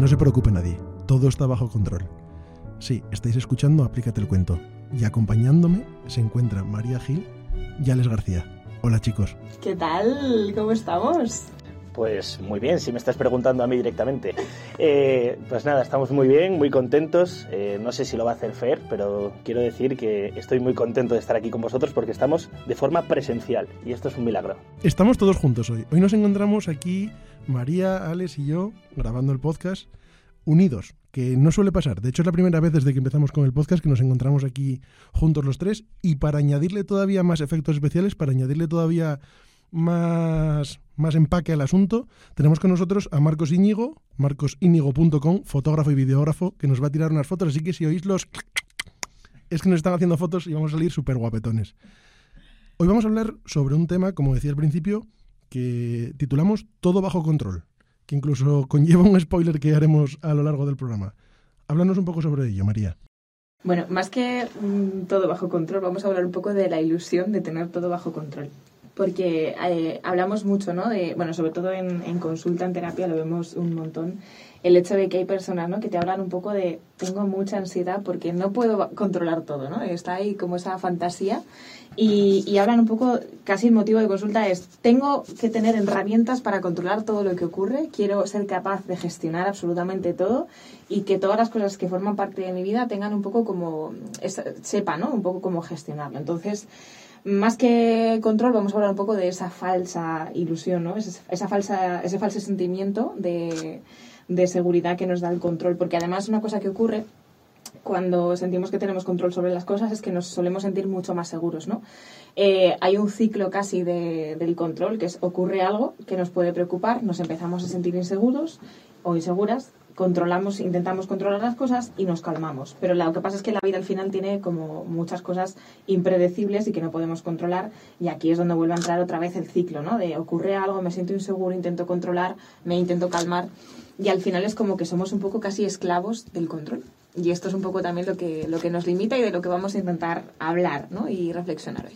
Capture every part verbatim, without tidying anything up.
no se preocupe nadie, todo está bajo control. Sí, estáis escuchando Aplícate el Cuento, y acompañándome se encuentra María Gil y Alex García. Hola chicos. ¿Qué tal? ¿Cómo estamos? Pues muy bien, si me estás preguntando a mí directamente. Eh, pues nada, estamos muy bien, muy contentos. Eh, no sé si lo va a hacer Fer, pero quiero decir que estoy muy contento de estar aquí con vosotros porque estamos de forma presencial y esto es un milagro. Estamos todos juntos hoy. Hoy nos encontramos aquí, María, Alex y yo, grabando el podcast, unidos, que no suele pasar. De hecho, es la primera vez desde que empezamos con el podcast que nos encontramos aquí juntos los tres, y para añadirle todavía más efectos especiales, para añadirle todavía más, más empaque al asunto, tenemos con nosotros a Marcos Íñigo, marcos íñigo punto com, fotógrafo y videógrafo, que nos va a tirar unas fotos, así que si oís los... es que nos están haciendo fotos y vamos a salir súper guapetones. Hoy vamos a hablar sobre un tema, como decía al principio, que titulamos Todo bajo control, que incluso conlleva un spoiler que haremos a lo largo del programa. Háblanos un poco sobre ello, María. Bueno, más que mmm, todo bajo control, vamos a hablar un poco de la ilusión de tener todo bajo control. Porque eh, hablamos mucho, ¿no? De, bueno, sobre todo en, en consulta, en terapia, lo vemos un montón. El hecho de que hay personas, ¿no?, que te hablan un poco de tengo mucha ansiedad porque no puedo controlar todo, ¿no? Está ahí como esa fantasía. Y, y hablan un poco, casi el motivo de consulta es tengo que tener herramientas para controlar todo lo que ocurre, quiero ser capaz de gestionar absolutamente todo y que todas las cosas que forman parte de mi vida tengan un poco como, es, sepa, ¿no?, un poco cómo gestionarlo. Entonces, más que control, vamos a hablar un poco de esa falsa ilusión, ¿no? Esa, esa falsa, ese falso sentimiento de, de seguridad que nos da el control, porque además una cosa que ocurre cuando sentimos que tenemos control sobre las cosas es que nos solemos sentir mucho más seguros, ¿no? Eh, hay un ciclo casi de, del control, que es ocurre algo que nos puede preocupar, nos empezamos a sentir inseguros o inseguras, controlamos, intentamos controlar las cosas y nos calmamos. Pero lo que pasa es que la vida al final tiene como muchas cosas impredecibles y que no podemos controlar, y aquí es donde vuelve a entrar otra vez el ciclo, ¿no? De ocurre algo, me siento inseguro, intento controlar, me intento calmar, y al final es como que somos un poco casi esclavos del control. Y esto es un poco también lo que, lo que nos limita y de lo que vamos a intentar hablar, ¿no?, y reflexionar hoy.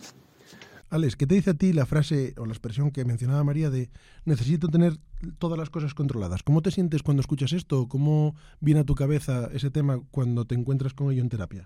Alex, ¿qué te dice a ti la frase o la expresión que mencionaba María de necesito tener todas las cosas controladas? ¿Cómo te sientes cuando escuchas esto? ¿Cómo viene a tu cabeza ese tema cuando te encuentras con ello en terapia?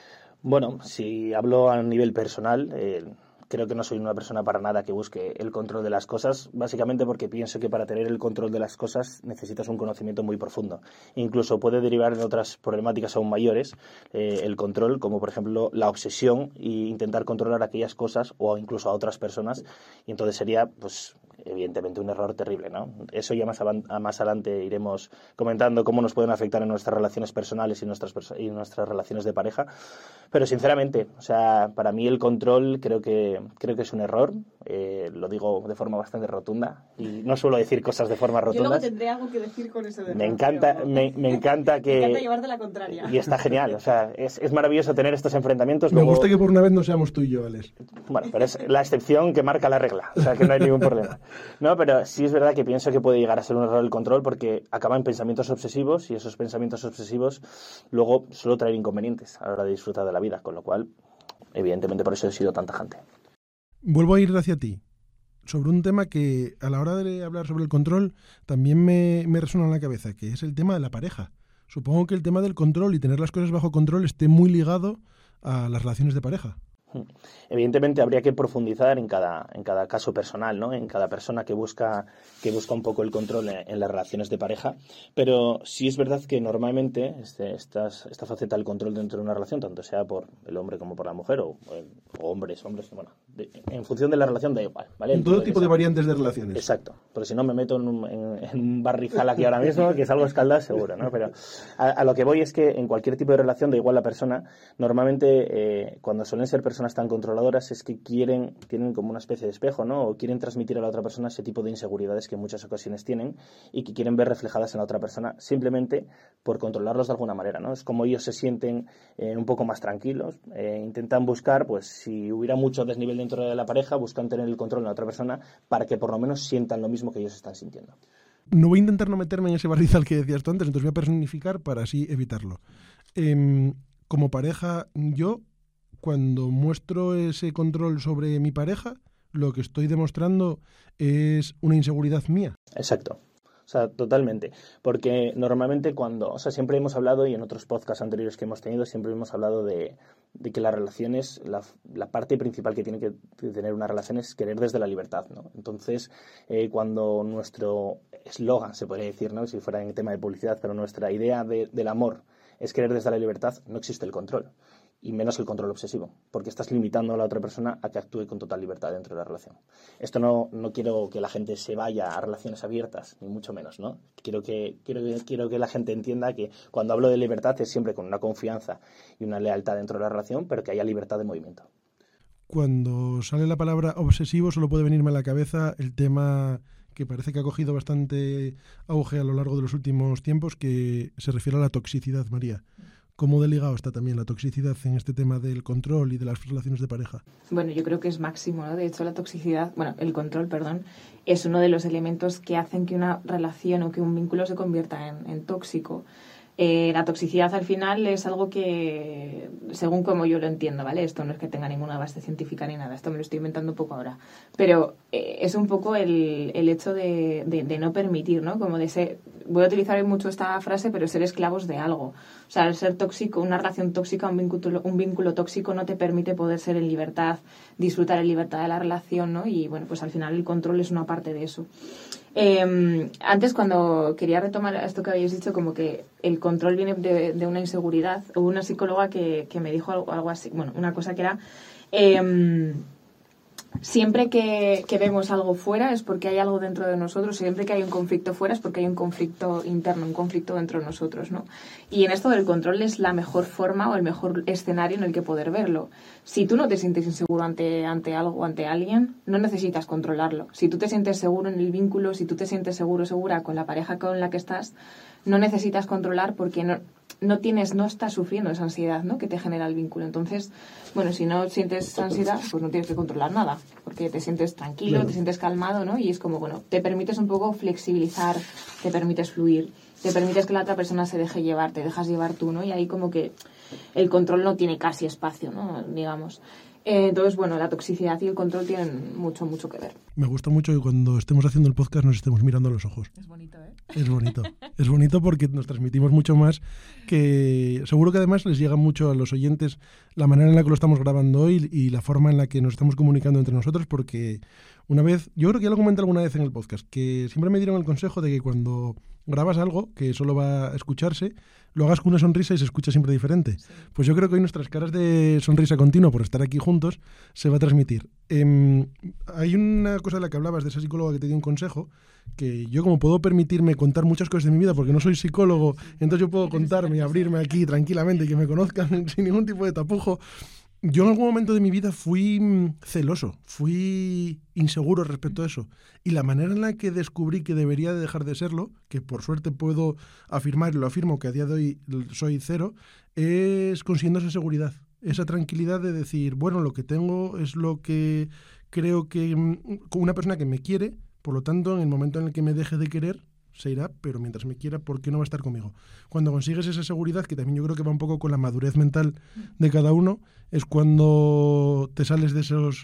Bueno, si hablo a nivel personal, eh, creo que no soy una persona para nada que busque el control de las cosas, básicamente porque pienso que para tener el control de las cosas necesitas un conocimiento muy profundo. Incluso puede derivar en otras problemáticas aún mayores, eh, el control, como por ejemplo la obsesión e intentar controlar aquellas cosas o incluso a otras personas, y entonces sería, pues, evidentemente un error terrible, ¿no? Eso ya más, avant- más adelante iremos comentando cómo nos pueden afectar en nuestras relaciones personales y nuestras, perso- y nuestras relaciones de pareja. Pero sinceramente, o sea, para mí el control creo que, creo que es un error, eh, lo digo de forma bastante rotunda y no suelo decir cosas de forma rotunda. Yo luego tendré algo que decir con eso de me error, encanta, pero... me, me encanta que... Me encanta llevarte la contraria. Y está genial, o sea, es, es maravilloso tener estos enfrentamientos. Me Luego... gusta que por una vez no seamos tú y yo, Alex. Bueno, pero es la excepción que marca la regla, o sea, que no hay ningún problema. No, pero sí es verdad que pienso que puede llegar a ser un error el control porque acaba en pensamientos obsesivos y esos pensamientos obsesivos luego suelen traer inconvenientes a la hora de disfrutar de la vida, con lo cual, evidentemente, por eso he sido tan tajante. Vuelvo a ir hacia ti, sobre un tema que a la hora de hablar sobre el control también me, me resuena en la cabeza, que es el tema de la pareja. Supongo que el tema del control y tener las cosas bajo control esté muy ligado a las relaciones de pareja. Evidentemente habría que profundizar en cada, en cada caso personal, ¿no? En cada persona que busca, que busca un poco el control en, en las relaciones de pareja, pero sí es verdad que normalmente este, estas, esta faceta del control dentro de una relación, tanto sea por el hombre como por la mujer, o, o hombres, hombres, bueno, de, en función de la relación da igual, ¿vale? En todo tipo de variantes de relaciones. Exacto, porque si no me meto en un, en, en un barrizal aquí ahora mismo, que salgo escaldado seguro, ¿no? Pero a, a lo que voy es que en cualquier tipo de relación, da igual la persona, normalmente eh, cuando suelen ser personas personas tan controladoras es que quieren, tienen como una especie de espejo, ¿no? O quieren transmitir a la otra persona ese tipo de inseguridades que en muchas ocasiones tienen y que quieren ver reflejadas en la otra persona simplemente por controlarlos de alguna manera, ¿no? Es como ellos se sienten eh, un poco más tranquilos, eh, intentan buscar, pues si hubiera mucho desnivel dentro de la pareja, buscan tener el control en la otra persona para que por lo menos sientan lo mismo que ellos están sintiendo. No voy a intentar no meterme en ese barrizal que decías tú antes, entonces voy a personificar para así evitarlo. Eh, como pareja, yo cuando muestro ese control sobre mi pareja, lo que estoy demostrando es una inseguridad mía. Exacto. O O sea, totalmente. Porque normalmente cuando, o sea, siempre hemos hablado, y en otros podcasts anteriores que hemos tenido, siempre hemos hablado de, de que las relaciones, la, la parte principal que tiene que tener una relación es querer desde la libertad, ¿no? Entonces, eh, cuando nuestro eslogan, se podría decir, ¿no? Si fuera en tema de publicidad, pero nuestra idea de, del amor es querer desde la libertad, no existe el control. Y menos el control obsesivo, porque estás limitando a la otra persona a que actúe con total libertad dentro de la relación. Esto no, no quiero que la gente se vaya a relaciones abiertas, ni mucho menos, ¿no? Quiero que, quiero que, quiero que la gente entienda que cuando hablo de libertad es siempre con una confianza y una lealtad dentro de la relación, pero que haya libertad de movimiento. Cuando sale la palabra obsesivo solo puede venirme a la cabeza el tema que parece que ha cogido bastante auge a lo largo de los últimos tiempos, que se refiere a la toxicidad, María. ¿Cómo de ligado está también la toxicidad en este tema del control y de las relaciones de pareja? Bueno, yo creo que es máximo, ¿no? De hecho, la toxicidad, bueno, el control, perdón, es uno de los elementos que hacen que una relación o que un vínculo se convierta en, en tóxico. Eh, la toxicidad al final es algo que, según como yo lo entiendo, ¿vale? Esto no es que tenga ninguna base científica ni nada, esto me lo estoy inventando un poco ahora. Pero eh, es un poco el, el hecho de, de, de no permitir, ¿no? Como de ser, voy a utilizar mucho esta frase, pero ser esclavos de algo. O sea, el ser tóxico, una relación tóxica, un vínculo, un vínculo tóxico no te permite poder ser en libertad, disfrutar en libertad de la relación, ¿no? Y bueno, pues al final el control es una parte de eso. Eh, antes, cuando quería retomar esto que habéis dicho, como que el control viene de, de una inseguridad, hubo una psicóloga que, que me dijo algo, algo así, bueno, una cosa que era... Eh, Siempre que, que vemos algo fuera es porque hay algo dentro de nosotros, siempre que hay un conflicto fuera es porque hay un conflicto interno, un conflicto dentro de nosotros, ¿no? Y en esto del control es la mejor forma o el mejor escenario en el que poder verlo. Si tú no te sientes inseguro ante, ante algo o ante alguien, no necesitas controlarlo. Si tú te sientes seguro en el vínculo, si tú te sientes seguro, segura con la pareja con la que estás, no necesitas controlar porque no... no tienes, no estás sufriendo esa ansiedad, ¿no? Que te genera el vínculo. Entonces, bueno, si no sientes ansiedad, pues no tienes que controlar nada, porque te sientes tranquilo, claro. Te sientes calmado, ¿no? Y es como, bueno, te permites un poco flexibilizar, te permites fluir, te permites que la otra persona se deje llevar, te dejas llevar tú, ¿no? Y ahí como que el control no tiene casi espacio, ¿no? Digamos. Eh, entonces, bueno, la toxicidad y el control tienen mucho, mucho que ver. Me gusta mucho que cuando estemos haciendo el podcast nos estemos mirando a los ojos. Es bonito, ¿eh? Es bonito. Es bonito porque nos transmitimos mucho más, que seguro que además les llega mucho a los oyentes la manera en la que lo estamos grabando hoy y la forma en la que nos estamos comunicando entre nosotros, porque una vez, yo creo que ya lo comenté alguna vez en el podcast, que siempre me dieron el consejo de que cuando grabas algo que solo va a escucharse, lo hagas con una sonrisa y se escucha siempre diferente. Sí. Pues yo creo que hoy nuestras caras de sonrisa continua por estar aquí juntos se va a transmitir. Eh, hay una cosa de la que hablabas, de esa psicóloga que te dio un consejo, que yo como puedo permitirme contar muchas cosas de mi vida porque no soy psicólogo, entonces yo puedo contarme y abrirme aquí tranquilamente y que me conozcan sin ningún tipo de tapujo. Yo en algún momento de mi vida fui celoso, fui inseguro respecto a eso. Y la manera en la que descubrí que debería de dejar de serlo, que por suerte puedo afirmar, y lo afirmo, que a día de hoy soy cero, es consiguiendo esa seguridad, esa tranquilidad de decir, bueno, lo que tengo es lo que creo que con una persona que me quiere, por lo tanto, en el momento en el que me deje de querer, se irá, pero mientras me quiera, ¿por qué no va a estar conmigo? Cuando consigues esa seguridad, que también yo creo que va un poco con la madurez mental de cada uno, es cuando te sales de esos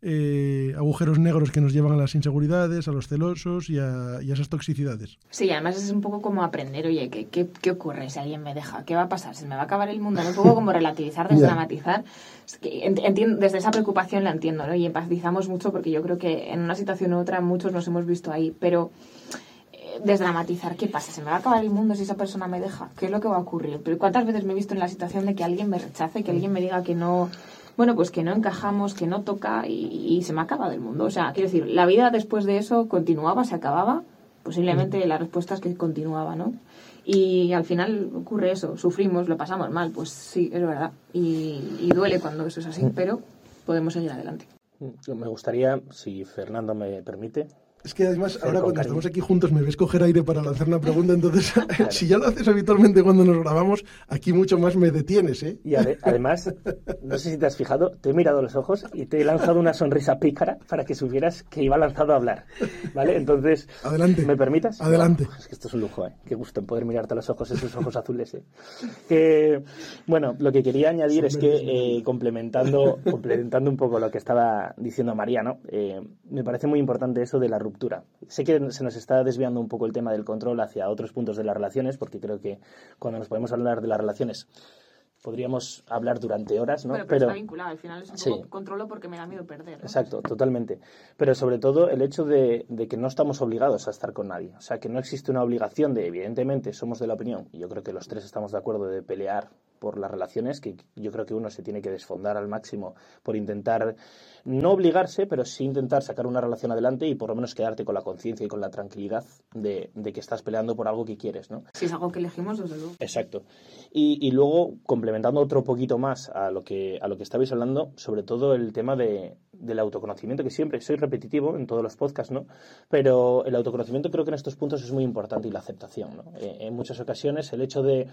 eh, agujeros negros que nos llevan a las inseguridades, a los celosos y a, y a esas toxicidades. Sí, además es un poco como aprender, oye, ¿qué, qué, qué ocurre si alguien me deja? ¿Qué va a pasar? ¿Se me va a acabar el mundo? ¿No? Un poco como relativizar, desdramatizar. Yeah. Es que entiendo, desde esa preocupación la entiendo, ¿no? Y empatizamos mucho porque yo creo que en una situación u otra muchos nos hemos visto ahí, pero... desdramatizar, ¿qué pasa? ¿Se me va a acabar el mundo si esa persona me deja? ¿Qué es lo que va a ocurrir? Pero ¿cuántas veces me he visto en la situación de que alguien me rechace, que alguien me diga que no, bueno, pues que no encajamos, que no toca y, y se me acaba del mundo? O sea, quiero decir, la vida después de eso continuaba, se acababa, posiblemente la respuesta es que continuaba, ¿no? Y al final ocurre eso, sufrimos, lo pasamos mal, pues sí, es verdad, y, y duele cuando eso es así, pero podemos seguir adelante. Me gustaría, si Fernando me permite... Es que además, ahora cuando estamos aquí juntos me ves coger aire para lanzar una pregunta, entonces claro. Si ya lo haces habitualmente cuando nos grabamos, aquí mucho más me detienes, ¿eh? Y ade- además, no sé si te has fijado, te he mirado a los ojos y te he lanzado una sonrisa pícara para que supieras que iba lanzado a hablar, ¿vale? Entonces, adelante. ¿me permitas? Adelante. No, es que esto es un lujo, ¿eh? Qué gusto poder mirarte a los ojos, esos ojos azules, ¿eh? Que, bueno, lo que quería añadir es que, eh, complementando, complementando un poco lo que estaba diciendo María, ¿no? Eh, me parece muy importante eso de la ruptura ruptura. Sé que se nos está desviando un poco el tema del control hacia otros puntos de las relaciones, porque creo que cuando nos podemos hablar de las relaciones podríamos hablar durante horas, ¿no? Bueno, pero, pero está vinculado, al final es un poco sí. Controlo porque me da miedo perder, ¿no? Exacto, totalmente. Pero sobre todo el hecho de, de que no estamos obligados a estar con nadie. O sea, que no existe una obligación de, evidentemente, somos de la opinión, y yo creo que los tres estamos de acuerdo, de pelear por las relaciones, que yo creo que uno se tiene que desfondar al máximo por intentar, no obligarse, pero sí intentar sacar una relación adelante y por lo menos quedarte con la conciencia y con la tranquilidad de, de que estás peleando por algo que quieres, ¿no? Si es algo que elegimos, desde luego. Exacto. Y, y luego, complementando otro poquito más a lo que, a lo que estabais hablando, sobre todo el tema de, del autoconocimiento, que siempre soy repetitivo en todos los podcasts, ¿no? Pero el autoconocimiento creo que en estos puntos es muy importante, y la aceptación, ¿no? Eh, en muchas ocasiones el hecho de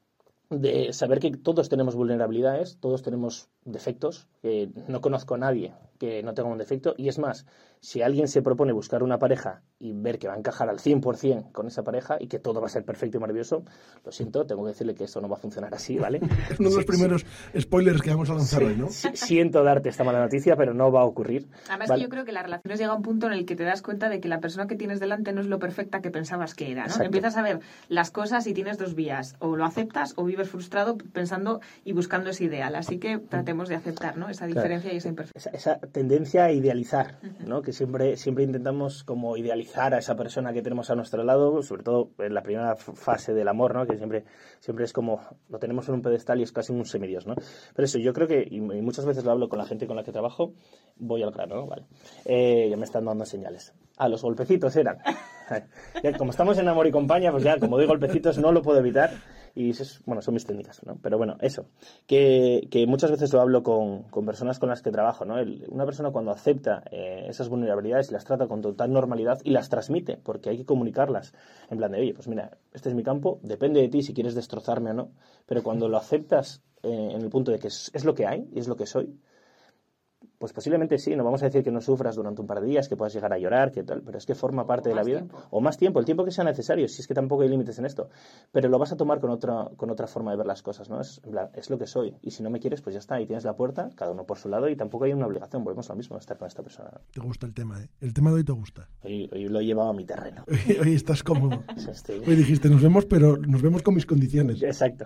de saber que todos tenemos vulnerabilidades, todos tenemos defectos, que no conozco a nadie que no tenga un defecto, y es más, si alguien se propone buscar una pareja y ver que va a encajar al cien por ciento con esa pareja y que todo va a ser perfecto y maravilloso, lo siento, tengo que decirle que esto no va a funcionar así, ¿vale? Es uno de los sí, primeros sí. spoilers que vamos a lanzar sí, hoy, ¿no? Sí, siento darte esta mala noticia, pero no va a ocurrir. Además, ¿vale? Que yo creo que las relaciones llega a un punto en el que te das cuenta de que la persona que tienes delante no es lo perfecta que pensabas que era, ¿no? Exacto. Empiezas a ver las cosas y tienes dos vías, o lo aceptas o vives frustrado pensando y buscando ese ideal. Así que tratemos de aceptar, ¿no? Esa diferencia claro. y esa imperfección. Esa, esa tendencia a idealizar, ¿no? Que siempre, siempre intentamos como idealizar a esa persona que tenemos a nuestro lado, sobre todo en la primera fase del amor, ¿no? Que siempre, siempre es como, lo tenemos en un pedestal y es casi un semidios, ¿no? Pero eso, yo creo que, y muchas veces lo hablo con la gente con la que trabajo, voy al grano, ¿no? Vale. Eh, ya me están dando señales. Ah, los golpecitos eran. Ya, como estamos en Amor y Compañía, pues ya, como doy golpecitos, no lo puedo evitar. Y eso es, bueno, son mis técnicas, ¿no? Pero bueno, eso, que, que muchas veces lo hablo con, con personas con las que trabajo, ¿no? El, una persona cuando acepta eh, esas vulnerabilidades y las trata con total normalidad y las transmite, porque hay que comunicarlas, en plan de, oye, pues mira, este es mi campo, depende de ti si quieres destrozarme o no, pero cuando lo aceptas eh, en el punto de que es, es lo que hay y es lo que soy, pues posiblemente sí, no vamos a decir que no sufras durante un par de días, que puedas llegar a llorar, que tal, pero es que forma parte de la vida. Tiempo. O más tiempo, el tiempo que sea necesario, si es que tampoco hay límites en esto. Pero lo vas a tomar con otra, con otra forma de ver las cosas, ¿no? Es, en plan, es lo que soy. Y si no me quieres, pues ya está, ahí tienes la puerta, cada uno por su lado, y tampoco hay una obligación, volvemos a lo mismo, estar con esta persona. Te gusta el tema, ¿eh? El tema de hoy te gusta. Hoy, hoy lo he llevado a mi terreno. Hoy, hoy estás cómodo. Estoy... Hoy dijiste, nos vemos, pero nos vemos con mis condiciones. Exacto.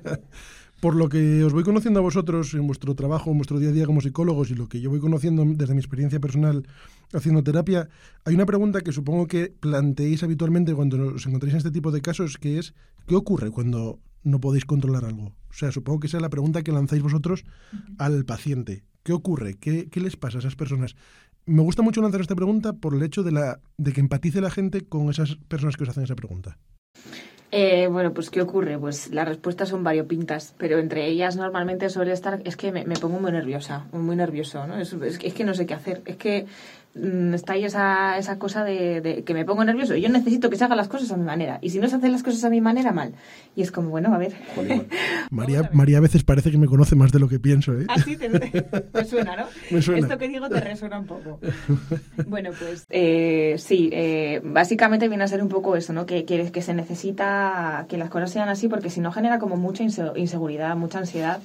Por lo que os voy conociendo a vosotros en vuestro trabajo, en vuestro día a día como psicólogos y lo que yo voy conociendo desde mi experiencia personal haciendo terapia, hay una pregunta que supongo que planteéis habitualmente cuando os encontráis en este tipo de casos, que es ¿qué ocurre cuando no podéis controlar algo? O sea, supongo que esa es la pregunta que lanzáis vosotros al paciente. ¿Qué ocurre? ¿Qué, qué les pasa a esas personas? Me gusta mucho lanzar esta pregunta por el hecho de, la, de que empatice la gente con esas personas que os hacen esa pregunta. Eh, bueno, pues ¿qué ocurre? Pues las respuestas son variopintas, pero entre ellas normalmente suele estar, es que me, me pongo muy nerviosa, muy nervioso, ¿no? Es, es, es que no sé qué hacer, es que mmm, está ahí esa, esa cosa de, de que me pongo nervioso y yo necesito que se hagan las cosas a mi manera, y si no se hacen las cosas a mi manera, mal. Y es como, bueno, a ver. María, a ver. María a veces parece que me conoce más de lo que pienso, ¿eh? Así te, me suena, ¿no? Me suena. Esto que digo te resuena un poco. Bueno, pues eh, sí, eh, básicamente viene a ser un poco eso, ¿no? Que, que, que se necesita que las cosas sean así, porque si no genera como mucha inseguridad, mucha ansiedad.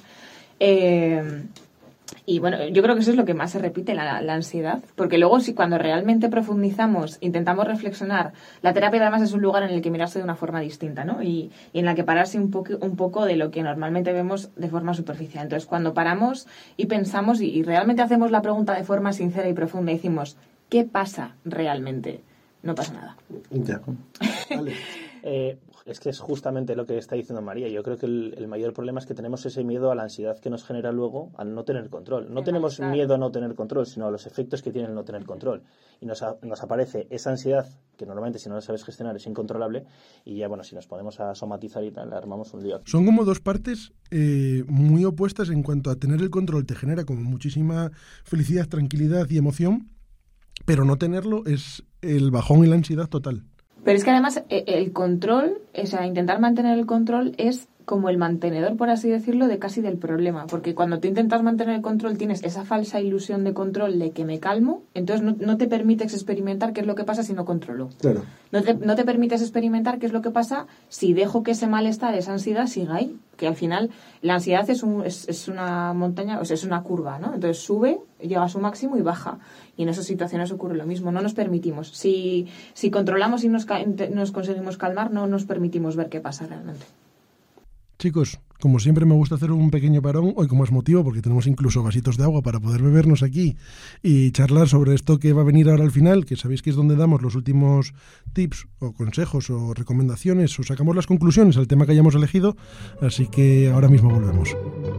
Eh, y bueno, yo creo que eso es lo que más se repite, la, la ansiedad, porque luego si cuando realmente profundizamos, intentamos reflexionar, la terapia además es un lugar en el que mirarse de una forma distinta, ¿no? Y, y en la que pararse un poco, un poco de lo que normalmente vemos de forma superficial. Entonces, cuando paramos y pensamos y, y realmente hacemos la pregunta de forma sincera y profunda y decimos, ¿qué pasa realmente? No pasa nada. Ya. Vale. Eh, es que es justamente lo que está diciendo María. Yo creo que el, el mayor problema es que tenemos ese miedo a la ansiedad que nos genera luego al no tener control. No tenemos claro. miedo a no tener control, sino a los efectos que tiene el no tener control. Y nos, a, nos aparece esa ansiedad que normalmente si no la sabes gestionar es incontrolable y ya, bueno, si nos ponemos a somatizar y tal, le armamos un lío. Son como dos partes eh, muy opuestas en cuanto a tener el control te genera como muchísima felicidad, tranquilidad y emoción, pero no tenerlo es el bajón y la ansiedad total. Pero es que además el control, o sea, intentar mantener el control es como el mantenedor, por así decirlo, de casi del problema. Porque cuando tú intentas mantener el control tienes esa falsa ilusión de control de que me calmo, entonces no, no te permites experimentar qué es lo que pasa si no controlo. Claro. No te, no te permites experimentar qué es lo que pasa si dejo que ese malestar, esa ansiedad siga ahí. Que al final la ansiedad es, un, es, es una montaña, o sea, es una curva, ¿no? Entonces sube, llega a su máximo y baja. Y en esas situaciones ocurre lo mismo. No nos permitimos. Si, si controlamos y nos, nos conseguimos calmar, no nos permitimos ver qué pasa realmente. Chicos, como siempre me gusta hacer un pequeño parón, hoy con más motivo, porque tenemos incluso vasitos de agua para poder bebernos aquí y charlar sobre esto que va a venir ahora al final, que sabéis que es donde damos los últimos tips o consejos o recomendaciones o sacamos las conclusiones al tema que hayamos elegido, así que ahora mismo volvemos.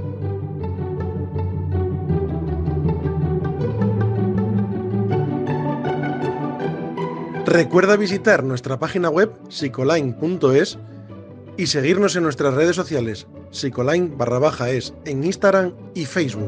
Recuerda visitar nuestra página web psicoline punto es y seguirnos en nuestras redes sociales, psicoline barra baja es, en Instagram y Facebook.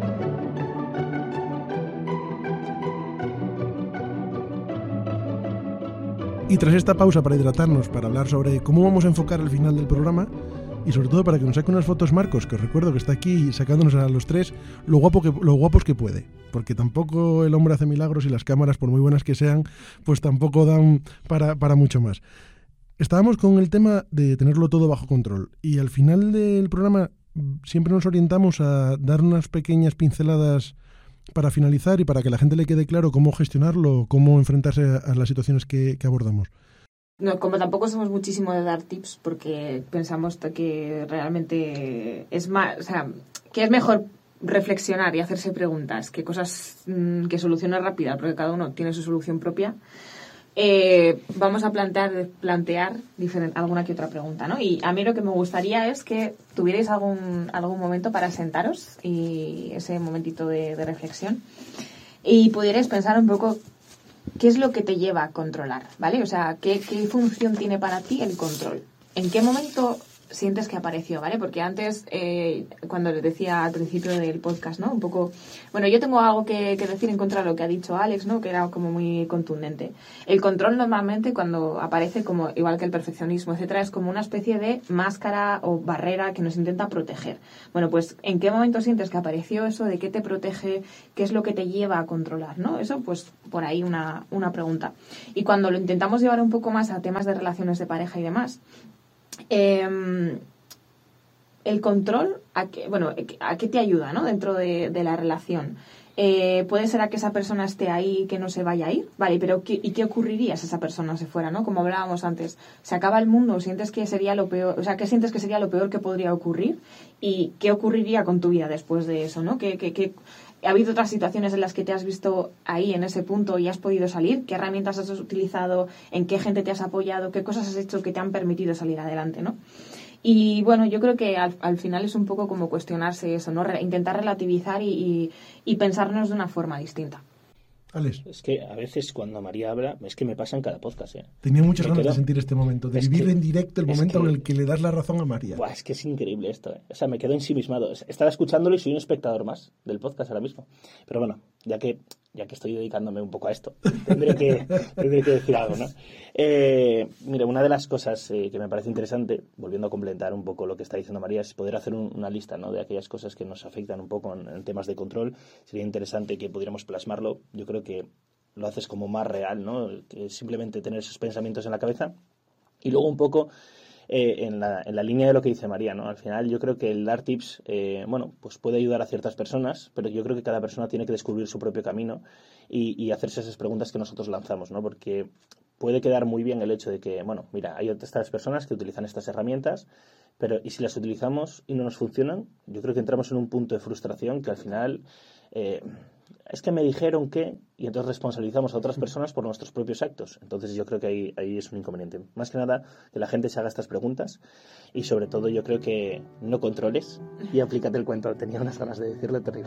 Y tras esta pausa para hidratarnos, para hablar sobre cómo vamos a enfocar el final del programa, y sobre todo para que nos saque unas fotos Marcos, que os recuerdo que está aquí sacándonos a los tres lo, guapo que, lo guapos que puede, porque tampoco el hombre hace milagros y las cámaras, por muy buenas que sean, pues tampoco dan para, para mucho más. Estábamos con el tema de tenerlo todo bajo control y al final del programa siempre nos orientamos a dar unas pequeñas pinceladas para finalizar y para que a la gente le quede claro cómo gestionarlo, cómo enfrentarse a las situaciones que, que abordamos. No, como tampoco somos muchísimo de dar tips porque pensamos que realmente es más, o sea, que es mejor reflexionar y hacerse preguntas que cosas mmm, que solucionar rápidas, porque cada uno tiene su solución propia. Eh, vamos a plantear, plantear diferente, alguna que otra pregunta, ¿no? Y a mí lo que me gustaría es que tuvierais algún, algún momento para sentaros y ese momentito de, de reflexión y pudierais pensar un poco qué es lo que te lleva a controlar, ¿vale? O sea, qué, qué función tiene para ti el control. ¿En qué momento sientes que apareció, ¿vale? Porque antes, eh, cuando les decía al principio del podcast, ¿no? Un poco, bueno, yo tengo algo que, que decir en contra de lo que ha dicho Alex, ¿no? Que era como muy contundente. El control normalmente cuando aparece como, igual que el perfeccionismo, etcétera, es como una especie de máscara o barrera que nos intenta proteger. Bueno, pues, ¿en qué momento sientes que apareció eso? ¿De qué te protege? ¿Qué es lo que te lleva a controlar, ¿no? Eso, pues, por ahí una, una pregunta. Y cuando lo intentamos llevar un poco más a temas de relaciones de pareja y demás, Eh, el control, a qué, bueno, ¿a qué te ayuda, ¿no? Dentro de, de la relación? Eh, puede ser a que esa persona esté ahí y que no se vaya a ir, vale, pero ¿qué, ¿y qué ocurriría si esa persona se fuera, ¿no? Como hablábamos antes, ¿se acaba el mundo? ¿Sientes que sería lo peor? O sea, ¿qué sientes que sería lo peor que podría ocurrir? ¿Y qué ocurriría con tu vida después de eso, ¿no? ¿Qué, qué, qué, ¿Ha habido otras situaciones en las que te has visto ahí, en ese punto, y has podido salir? ¿Qué herramientas has utilizado? ¿En qué gente te has apoyado? ¿Qué cosas has hecho que te han permitido salir adelante, ¿no? Y bueno, yo creo que al, al final es un poco como cuestionarse eso, ¿no? Re- intentar relativizar y, y, y pensarnos de una forma distinta. Alex. Es que a veces cuando María habla, es que me pasa en cada podcast, ¿eh? Tenía muchas me ganas quedo... de sentir este momento, de es vivir que, en directo el momento que... en el que le das la razón a María. Buah, es que es increíble esto, ¿eh? O sea, me quedo ensimismado. Estaba escuchándolo y soy un espectador más del podcast ahora mismo. Pero bueno, ya que ya que estoy dedicándome un poco a esto, tendré que, tendré que decir algo, ¿no? Eh, mira, una de las cosas eh, que me parece interesante, volviendo a complementar un poco lo que está diciendo María, es poder hacer un, una lista, ¿no? De aquellas cosas que nos afectan un poco en, en temas de control. Sería interesante que pudiéramos plasmarlo. Yo creo que lo haces como más real, ¿no? Que simplemente tener esos pensamientos en la cabeza. Y luego un poco eh, en, la, en la línea de lo que dice María, ¿no? Al final yo creo que el dar tips, eh, bueno, pues puede ayudar a ciertas personas, pero yo creo que cada persona tiene que descubrir su propio camino y, y hacerse esas preguntas que nosotros lanzamos, ¿no? Porque puede quedar muy bien el hecho de que, bueno, mira, hay otras personas que utilizan estas herramientas, pero ¿y si las utilizamos y no nos funcionan? Yo creo que entramos en un punto de frustración que al final... Eh, es que me dijeron que, y entonces responsabilizamos a otras personas por nuestros propios actos. Entonces yo creo que ahí, ahí es un inconveniente. Más que nada, que la gente se haga estas preguntas y sobre todo yo creo que no controles y aplícate el cuento. Tenía unas ganas de decirlo terrible.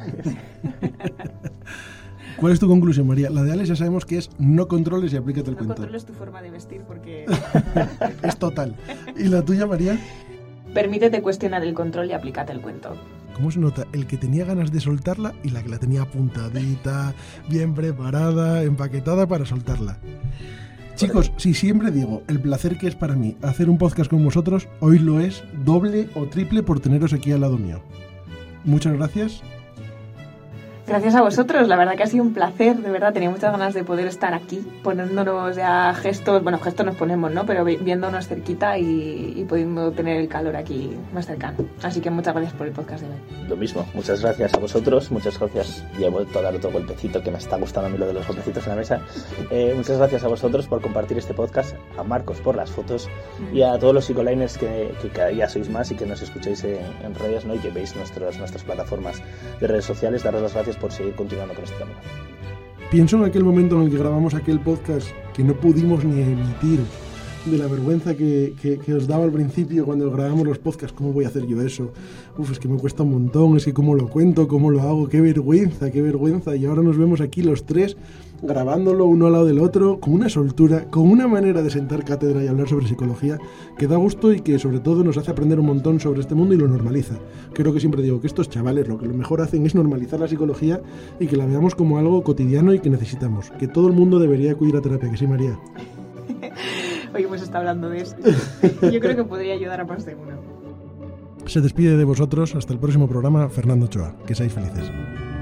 ¿Cuál es tu conclusión, María? La de Alex ya sabemos que es no controles y aplícate el no cuento. No controles tu forma de vestir porque... es total. ¿Y la tuya, María? Permítete cuestionar el control y aplícate el cuento. ¿Cómo se nota? El que tenía ganas de soltarla y la que la tenía apuntadita, bien preparada, empaquetada para soltarla. Chicos, si siempre digo el placer que es para mí hacer un podcast con vosotros, hoy lo es doble o triple por teneros aquí al lado mío. Muchas gracias. Gracias a vosotros, la verdad que ha sido un placer, de verdad, tenía muchas ganas de poder estar aquí, poniéndonos ya gestos, bueno, gestos nos ponemos, ¿no? Pero viéndonos cerquita y, y pudiendo tener el calor aquí más cercano. Así que muchas gracias por el podcast de hoy. Lo mismo, muchas gracias a vosotros, muchas gracias, ya he vuelto a dar otro golpecito que me está gustando a mí lo de los golpecitos en la mesa. Eh, muchas gracias a vosotros por compartir este podcast, a Marcos por las fotos y a todos los psicoliners que, que cada día sois más y que nos escucháis en, en redes, ¿no? Y que veis nuestros, nuestras plataformas de redes sociales, daros las gracias por seguir continuando con este camino. Pienso en aquel momento en el que grabamos aquel podcast que no pudimos ni emitir, de la vergüenza que, que, que os daba al principio cuando grabamos los podcasts. ¿Cómo voy a hacer yo eso? Uf, es que me cuesta un montón, es que cómo lo cuento, cómo lo hago, qué vergüenza, qué vergüenza. Y ahora nos vemos aquí los tres grabándolo uno al lado del otro, con una soltura, con una manera de sentar cátedra y hablar sobre psicología que da gusto y que sobre todo nos hace aprender un montón sobre este mundo y lo normaliza. Creo que siempre digo que estos chavales lo que lo mejor hacen es normalizar la psicología y que la veamos como algo cotidiano y que necesitamos, que todo el mundo debería acudir a terapia, ¿que sí, María? Hoy hemos estado hablando de eso. Yo creo que podría ayudar a más de uno. Se despide de vosotros hasta el próximo programa Fernando Ochoa. Que seáis felices.